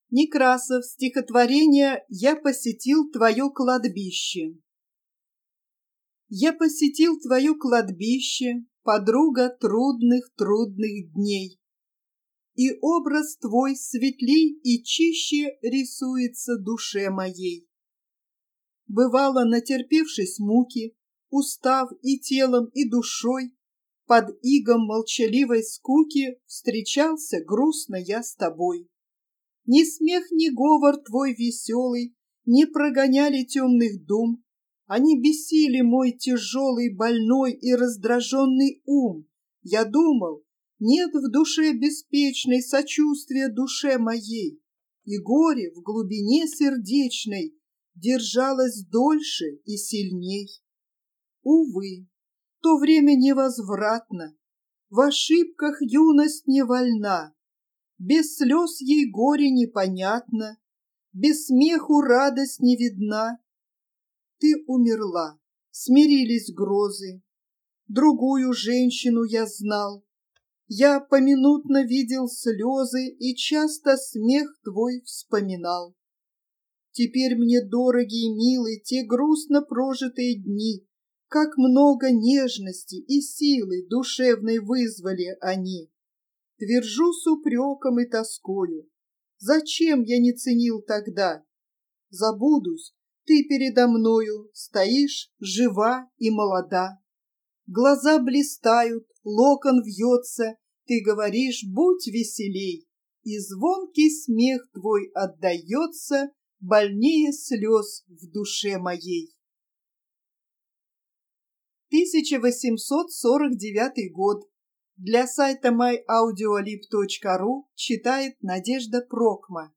Некрасов, стихотворение «Я посетил твое кладбище». Я посетил твое кладбище, подруга трудных дней, и образ твой светлей и чище рисуется душе моей. Бывало, натерпевшись муки, устав и телом, и душой, под игом молчаливой скуки встречался грустно я с тобой. Ни смех, ни говор твой веселый не прогоняли темных дум, они бесили мой тяжелый, больной и раздраженный ум. Я думал, нет в душе беспечной сочувствия душе моей, и горе в глубине сердечной держалось дольше и сильней. Увы, то время невозвратно, в ошибках юность не вольна, без слез ей горе непонятно, без смеху радость не видна. Ты умерла, смирились грозы, другую женщину я знал. Я поминутно видел слезы и часто смех твой вспоминал. Теперь мне дороги и милы те грустно прожитые дни, как много нежности и силы душевной вызвали они. Твержу с упреком и тоскою. Зачем я не ценил тогда? Забудусь, ты передо мною стоишь жива и молода. Глаза блистают, локон вьется, ты говоришь, будь веселей, и звонкий смех твой отдается больнее слез в душе моей. 1849 год. Для сайта myaudioLib.ru читает Надежда Прокма.